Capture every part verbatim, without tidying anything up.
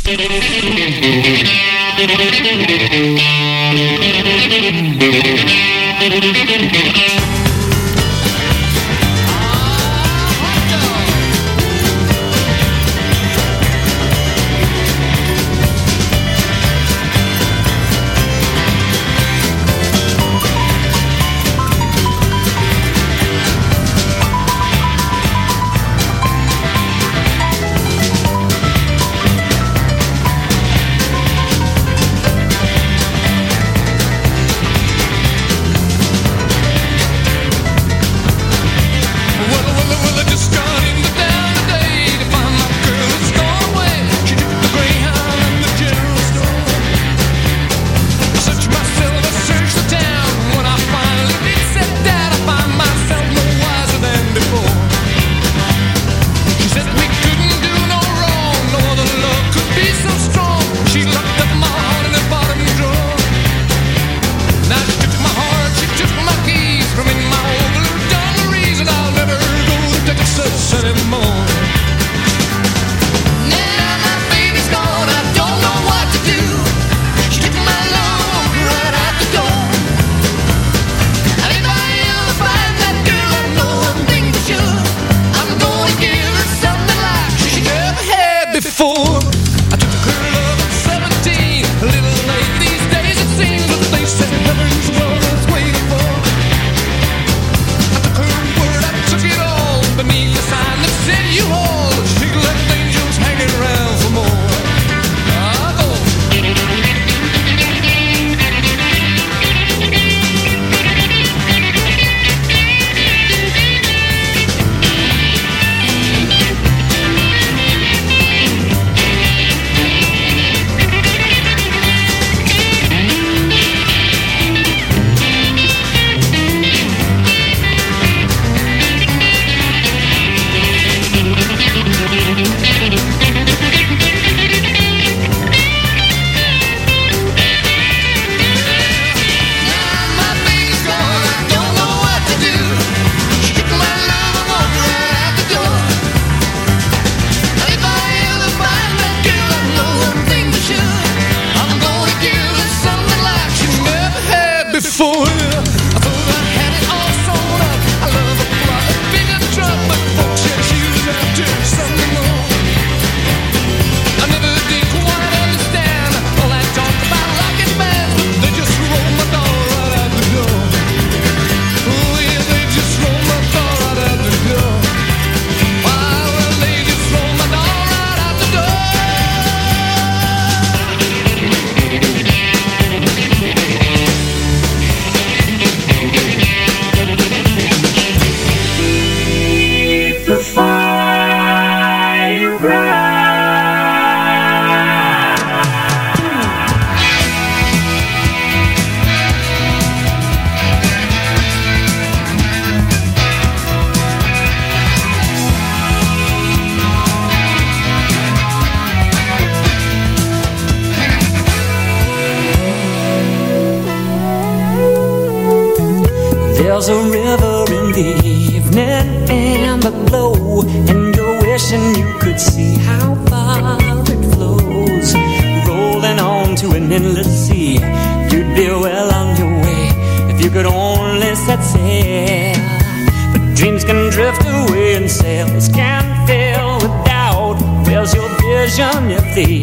There's a river in the evening and the glow, and you're wishing you could see how far it flows, rolling on to an endless sea. You'd be well on your way if you could only set sail. But dreams can drift away and sails can fail with doubt. Where's your vision if the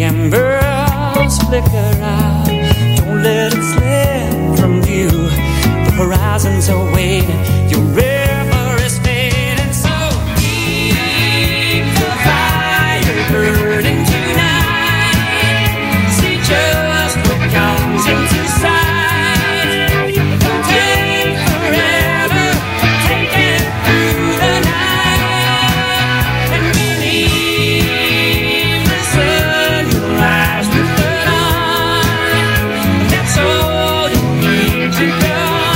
embers flicker out? Don't let it slip from view. The horizons are waiting, your river is fading. So keep the fire burning tonight. See just what comes into sight. Don't take forever, take it through the night. And beneath the sun you'll rise with the dawn. That's all you need to know.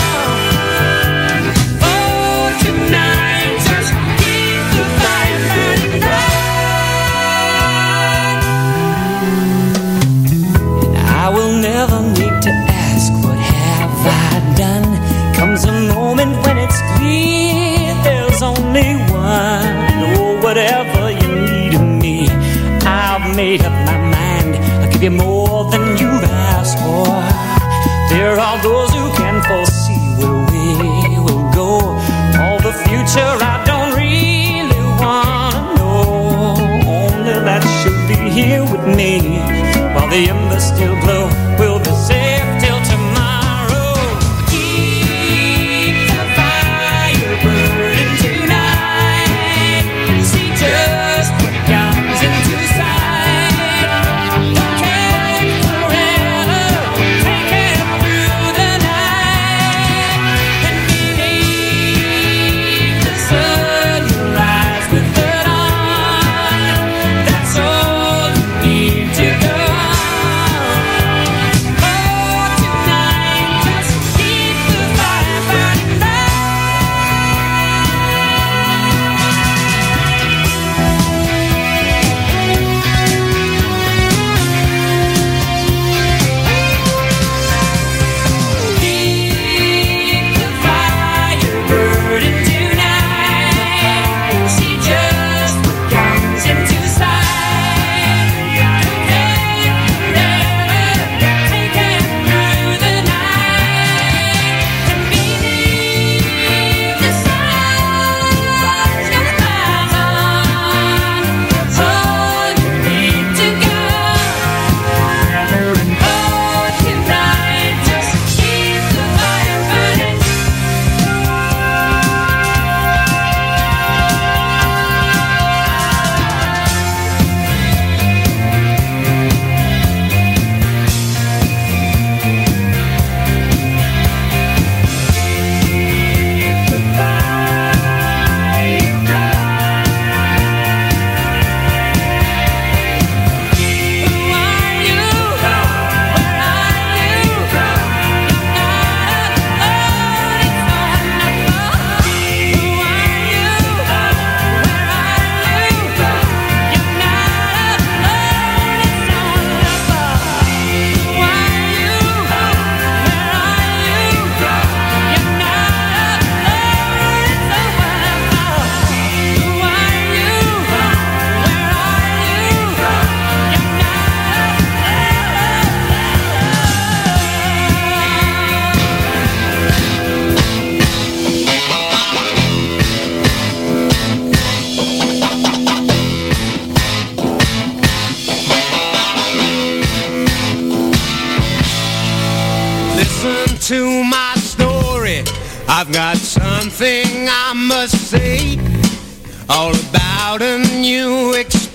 When it's clear there's only one. Oh, whatever you need of me, I've made up my mind. give you more than you've asked for. There are those who can foresee where we will go. All the future I don't really wanna know. Only that you'll be here with me while the embers still glow. We'll be safe till tomorrow. Keep the fire burning tonight. See just what comes into sight. Don't care forever. Take it through the night. And beneath the sun, you rise with the dawn. That's all you need to go. To my story, I've got something I must say, all about a new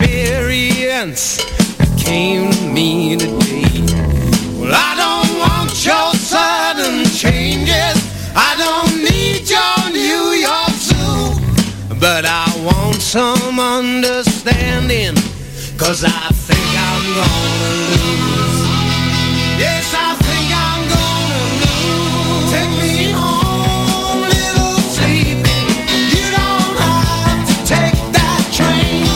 experience that came to me today. Well, I don't want your sudden changes, I don't need your New York Zoo, but I want some understanding, 'cause I think I'm gonna lose. Yes, I think I'm gonna lose. Take me home, little sleepy. You don't have to take that train.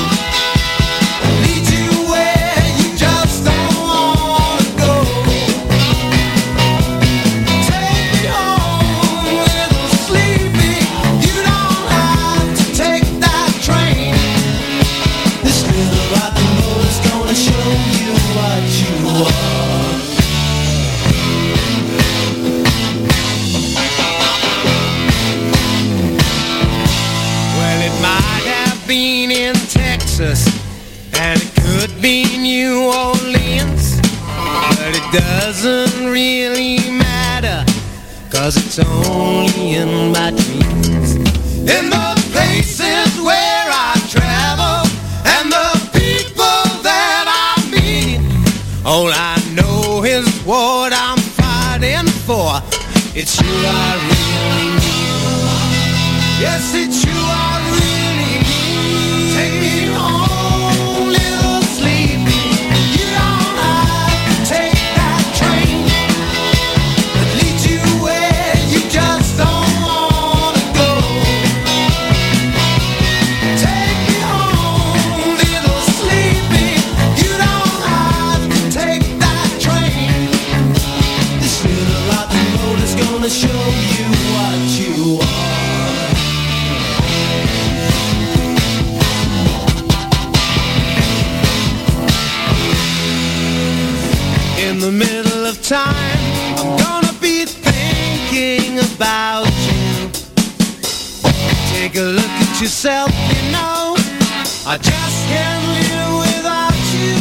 Lead you where you just don't wanna go. Take me home, little sleepy. You don't have to take that train. This little rock and roll is gonna show you what you are. Been in Texas, and it could be New Orleans, but it doesn't really matter, 'cause it's only in my dreams. In the places where I travel, and the people that I meet, all I know is what I'm fighting for. It's you I really need. Yes, it's you I really need. Take me home, little sleepy. You don't have to take that train, but lead you where you just don't wanna go. Take me home, little sleepy. You don't have to take that train. This little rock and roll is gonna show you what you are. time I'm gonna be thinking about you. Take a look at yourself, you know I just can't live without you.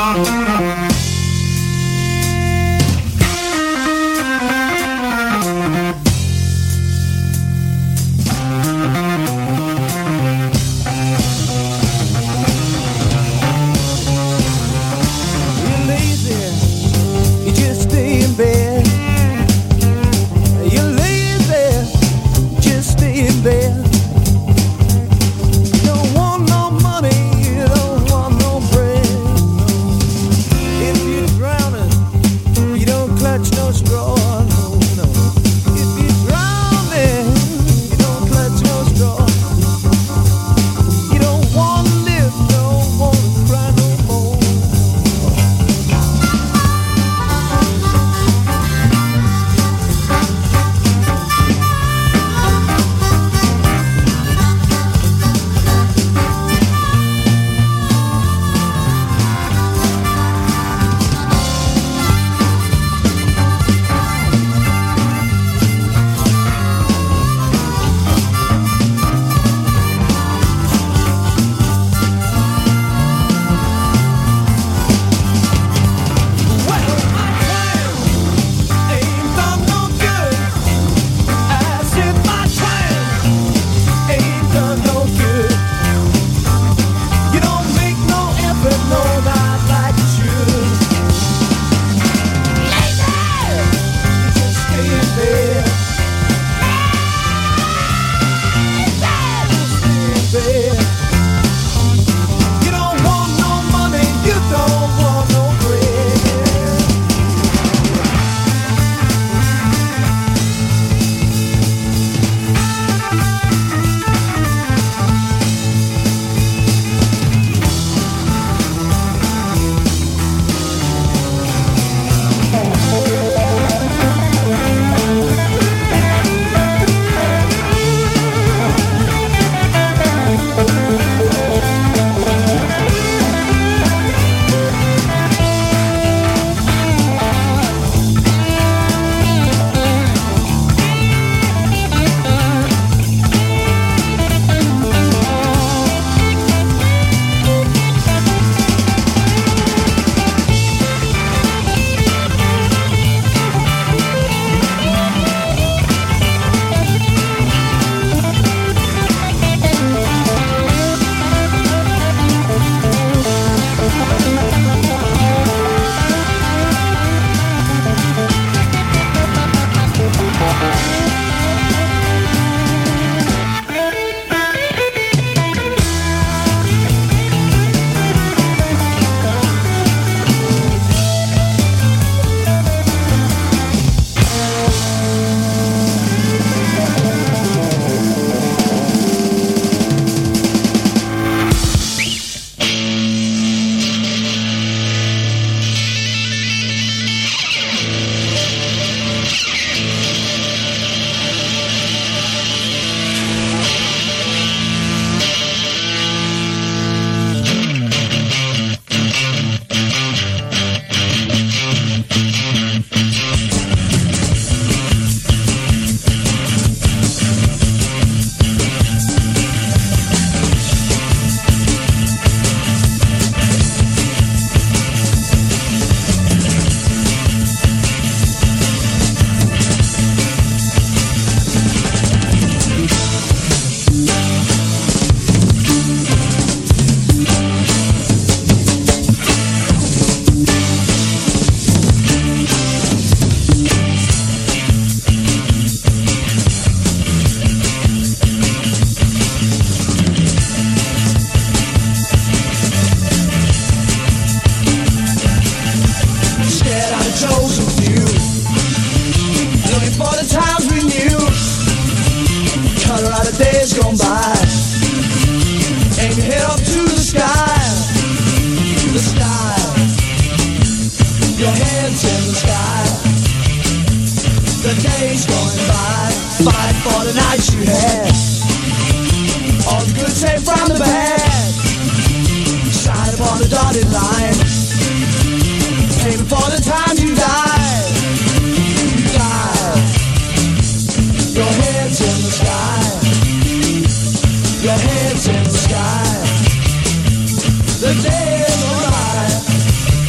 The day is alive.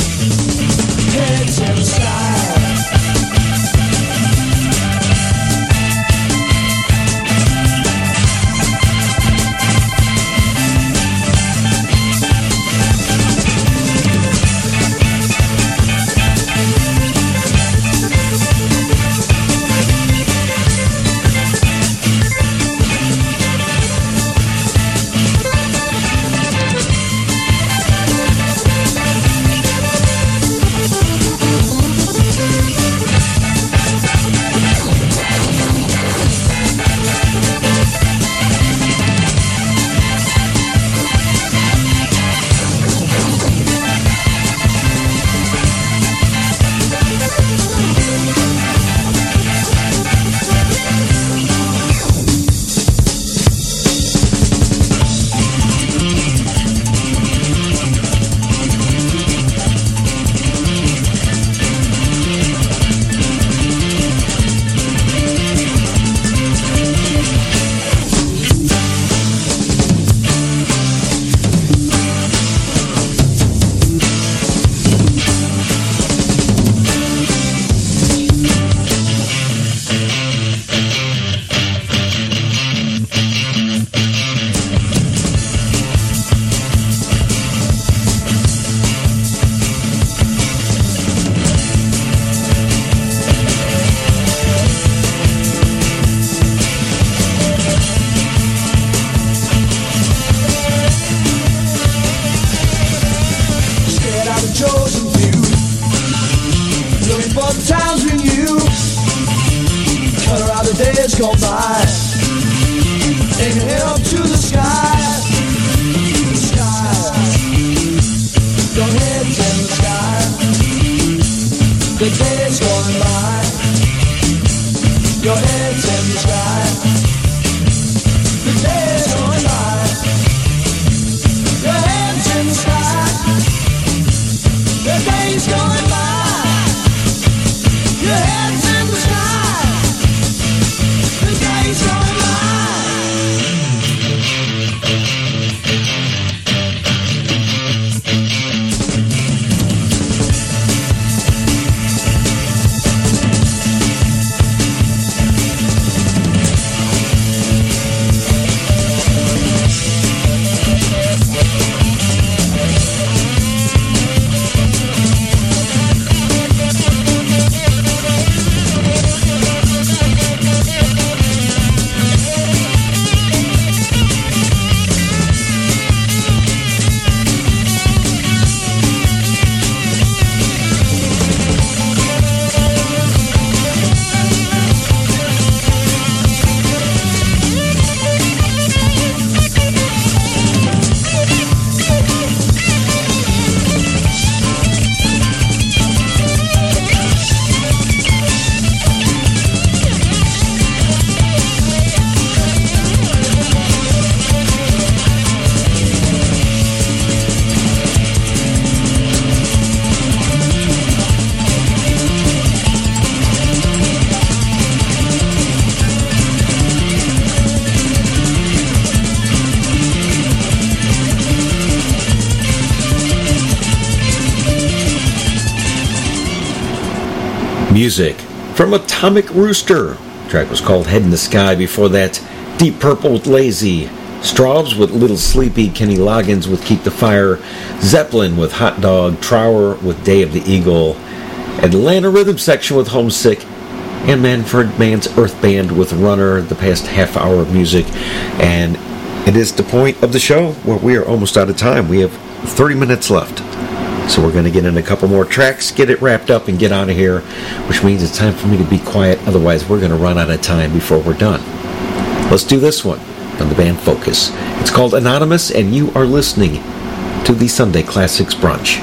ocean view, looking for the times we knew. Color out the days gone by, take your head up to the sky, the sky. Your head's in the sky, the days going by. Your head's in the sky, the days going by. Your head's in the sky, the days going by. Your head's in the sky, the days going by. Music from Atomic Rooster. The track was called Head in the Sky. Before that, Deep Purple with Lazy, Straubs with Little Sleepy, Kenny Loggins with Keep the Fire, Zeppelin with Hot Dog, Trower with Day of the Eagle, Atlanta Rhythm Section with Homesick, and Manfred Mann's Earth Band with Runner. The past half hour of music, and it is the point of the show where we are almost out of time. We have thirty minutes left. So we're going to get in a couple more tracks, get it wrapped up, and get out of here, which means it's time for me to be quiet. Otherwise, we're going to run out of time before we're done. Let's do this one on the band Focus. It's called Anonymous, and you are listening to the Sunday Classics Brunch.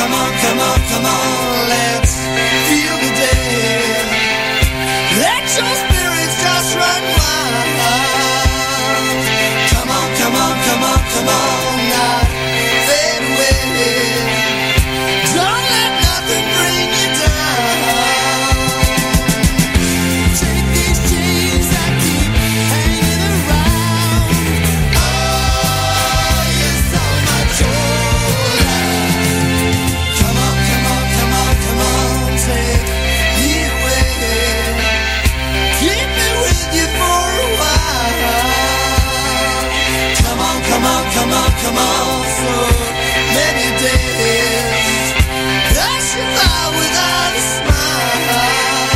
Come on, come on, come on, let's feel the day. Let your spirits just run wild. Come on, come on, come on, come on, not fade away. Don't let nothing bring you down. Take these chains that keep hanging around. Oh, you're so much older. Come on, come on, come on, come on, take me away. Keep me with you for a while. Come on, come on, come on, come on, so many days pass you by without a smile.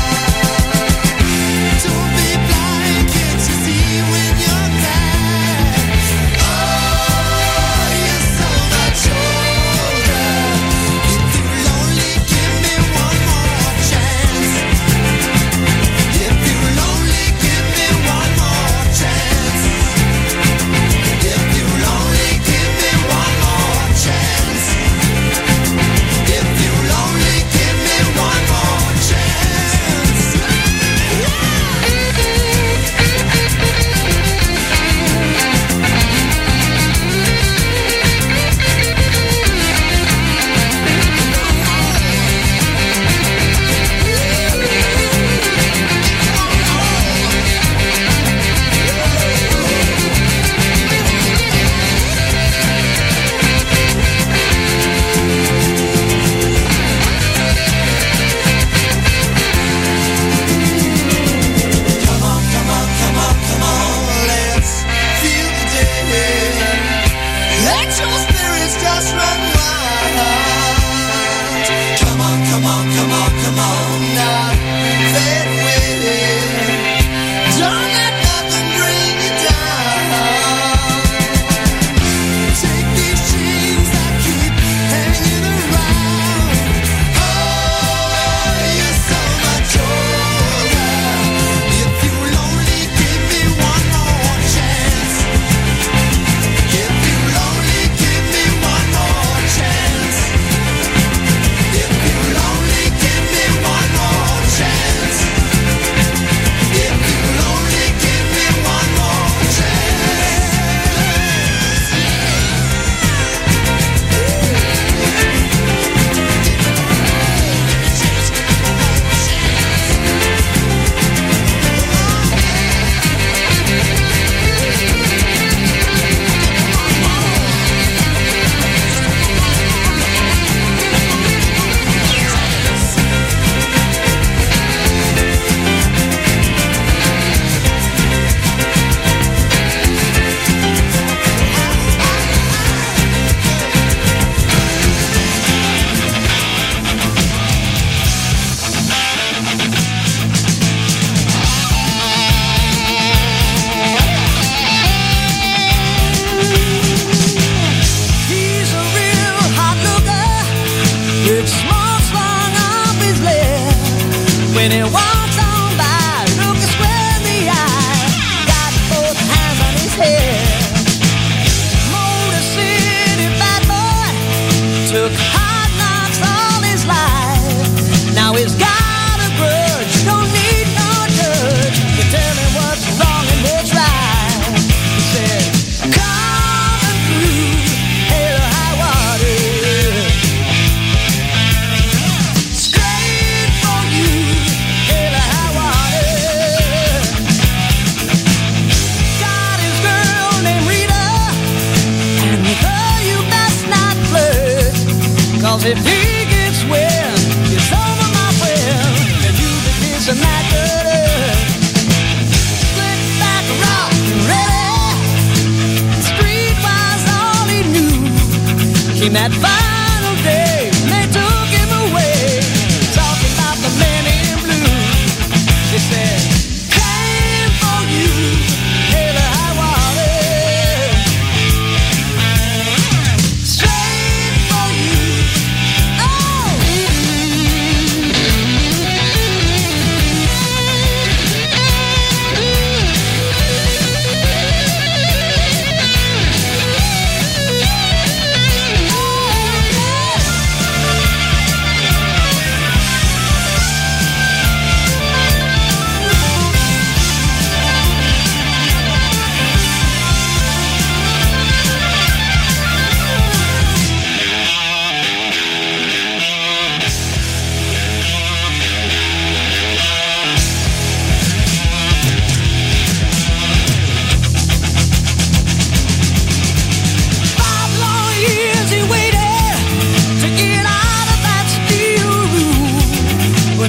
Don't be blind, can't you see when you're glad? Oh, you're so much older. If you're lonely, give me one more chance. If you're lonely, give me one more chance. If you're lonely, give me one more chance. If you're lonely, give me one more chance. Come on, come on, come on, come on, let's feel the day. Let your spirits just run wild. Come on, come on, come on, come on, not fade away. Don't let nothing bring you down. Take these chains that keep hanging around. Oh, you're so much older. If you're lonely, give me one more chance. If you're lonely, give me one more chance. If you're lonely, give me one more chance. If you're lonely, give me one more chance. He's a real hot looker with smoke slung up his lip. When he walks on by, looking square in the eye, got both hands on his head. Motor City bad boy, took hard knocks all his life. Now he's got a grudge, don't need no judge to tell him what's wrong and what's right. He said, coming through hell or high water, straight for you, hell or high water. Got his girl named Rita, and with her you best not flirt, 'cause if he gets wet, it's over, my friend, and you be kissing that girl. Slick back, rock, ready, streetwise all he knew. Came that final day, they took him away, talking about the man in blue. They said, came for you, hell or high water, straight for you. Oh!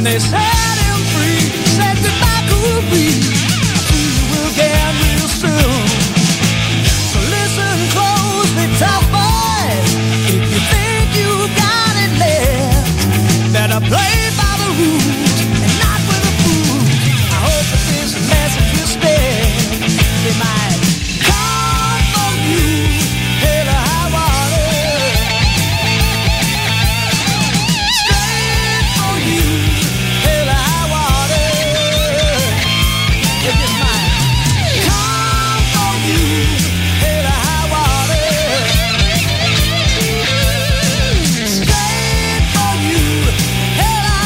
When they set him free, said goodbye could be, we will get real soon. So listen closely, tough boys, if you think you got it left, better play by the rules and not with a fool. I hope that this message will stay. They might come for you, hell or high water, straight for you, hell or high water. They just might come for you, hell or high water, straight for you, hell or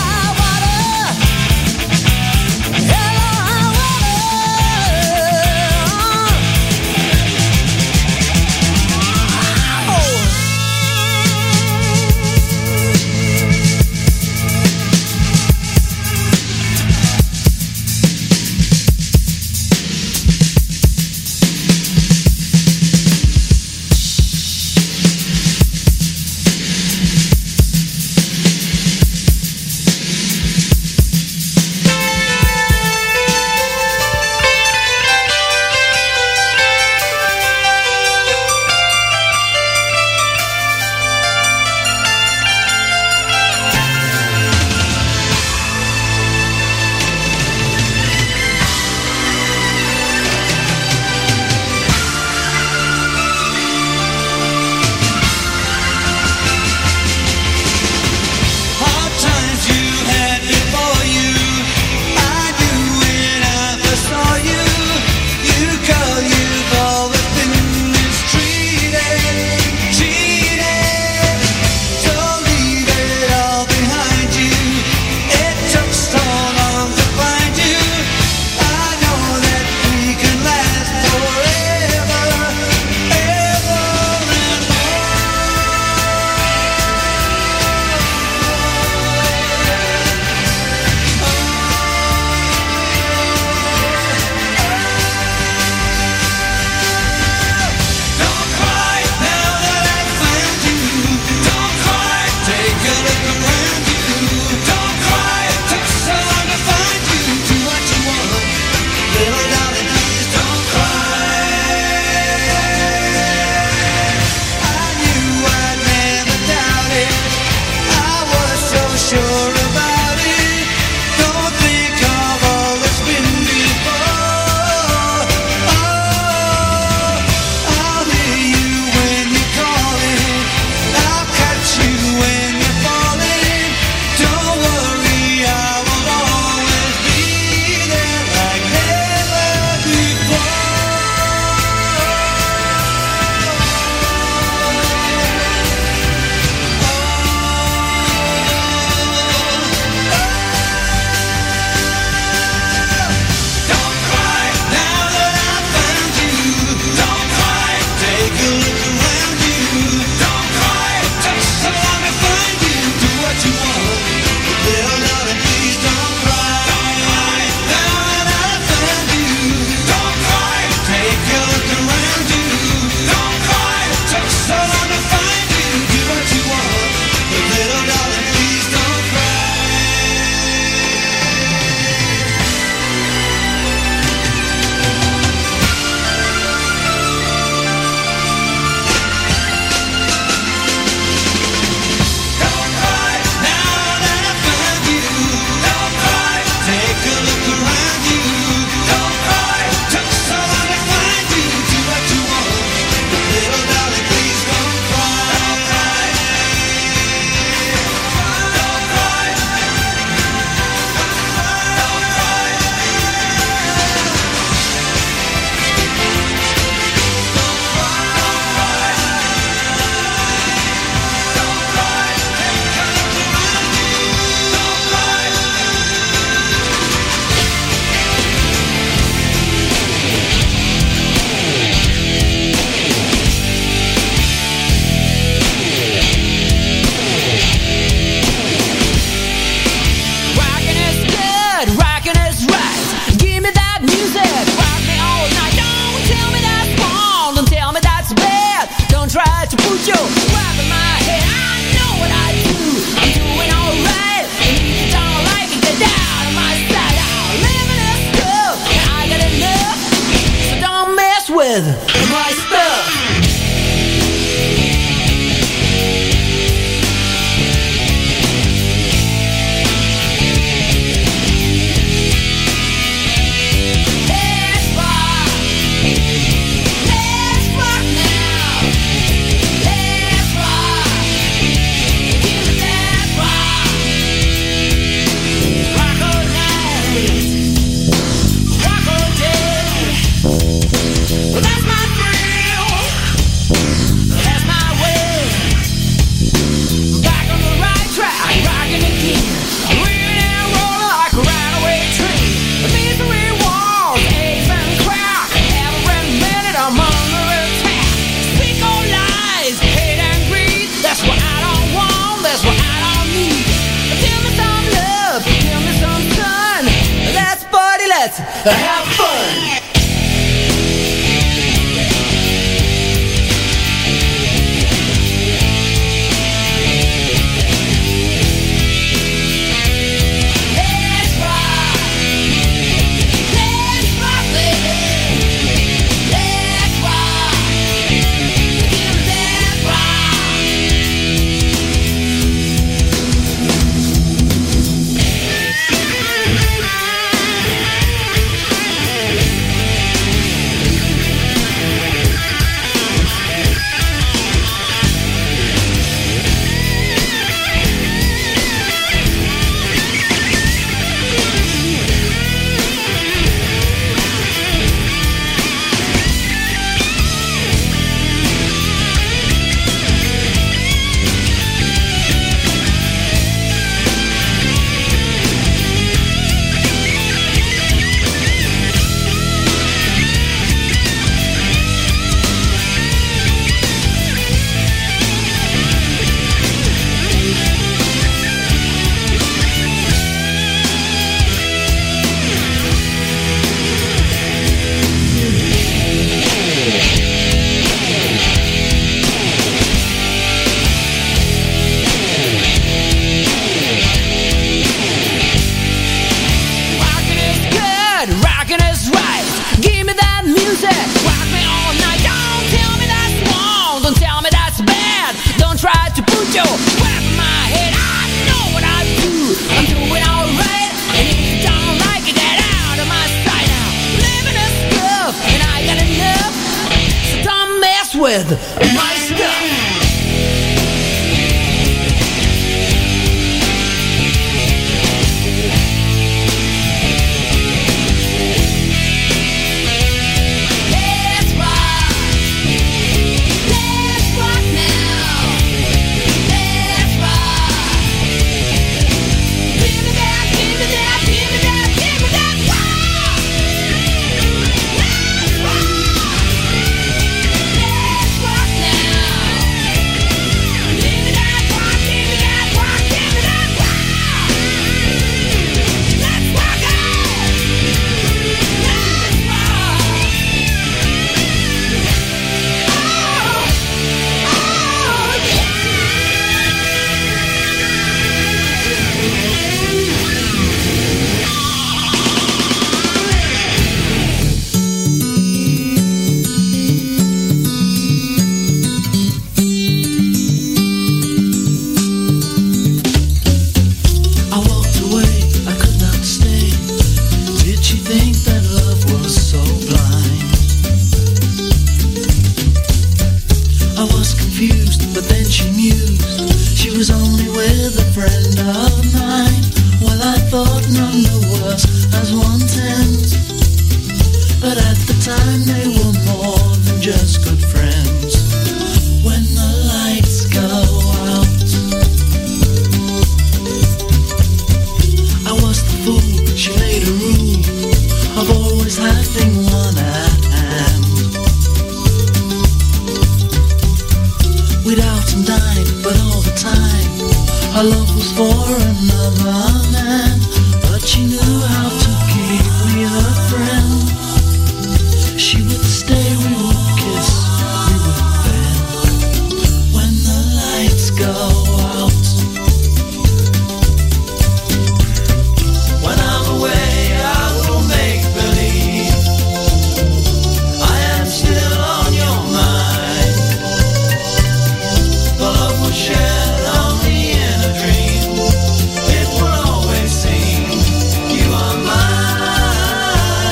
let's have fun. With my stuff. It will always seem you are mine.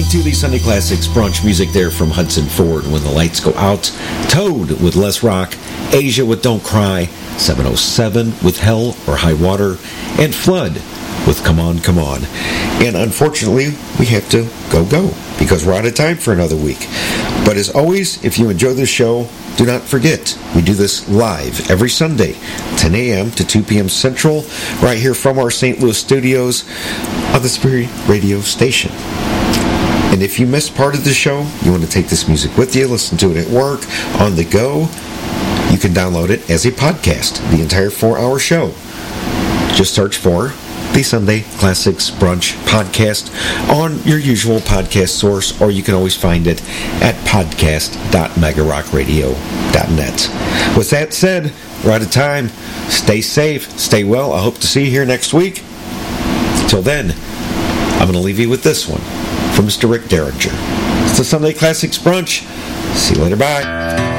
to the Sunday Classics brunch music there from Hudson Ford, When the Lights Go Out, Toad with Less Rock, Asia with Don't Cry, seven oh seven with Hell or High Water, and Flood with Come On, Come On. And unfortunately, we have to go, go, because we're out of time for another week. But as always, if you enjoy this show, do not forget, we do this live every Sunday, ten a.m. to two p.m. Central, right here from our Saint Louis studios on the Spirit Radio station. And if you missed part of the show, you want to take this music with you, listen to it at work, on the go, you can download it as a podcast, the entire four-hour show. Just search for the Sunday Classics Brunch Podcast on your usual podcast source, or you can always find it at podcast dot mega rock radio dot net. With that said, we're out of time. Stay safe, stay well. I hope to see you here next week. Till then, I'm going to leave you with this one from Mister Rick Derringer. It's the Sunday Classics Brunch. See you later. Bye.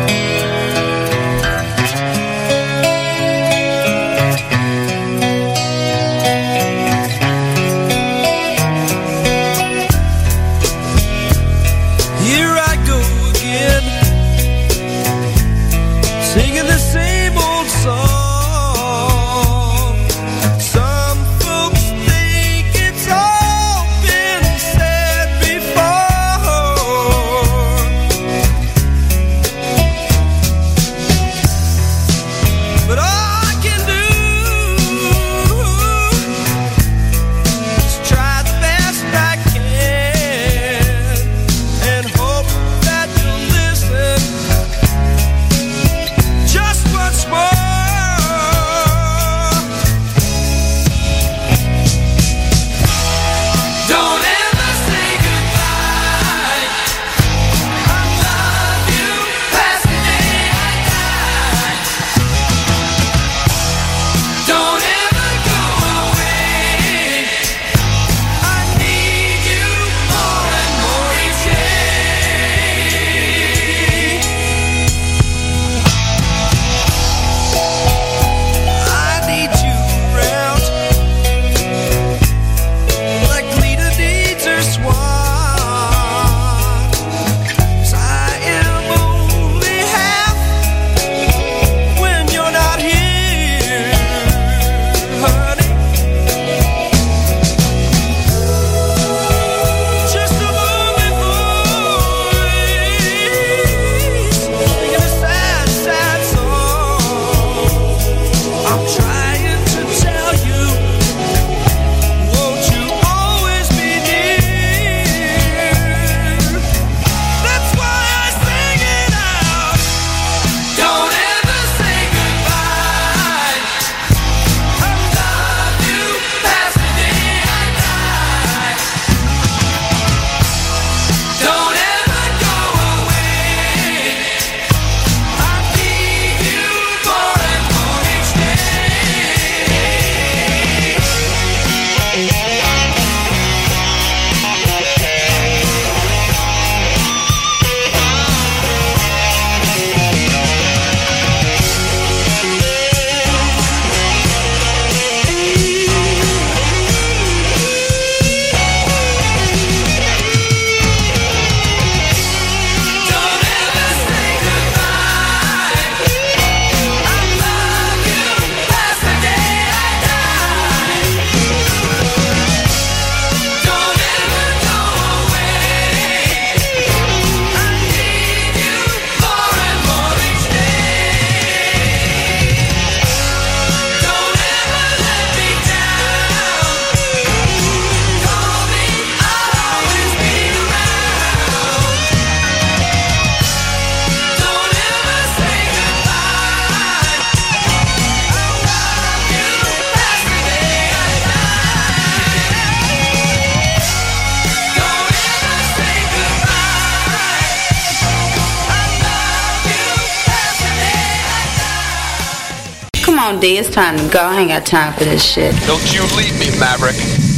D, it's time to go. I ain't got time for this shit. Don't you leave me, Maverick.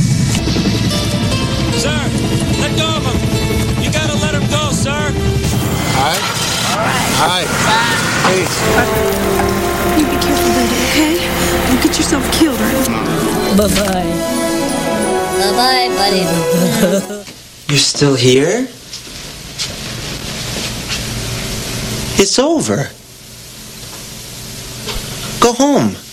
Sir, let go of him. You gotta let him go, sir. Hi. Hi. Hey. You be careful, baby, okay? Don't get yourself killed or anything. Bye-bye. Bye-bye, buddy. You're still here? It's over. Go home.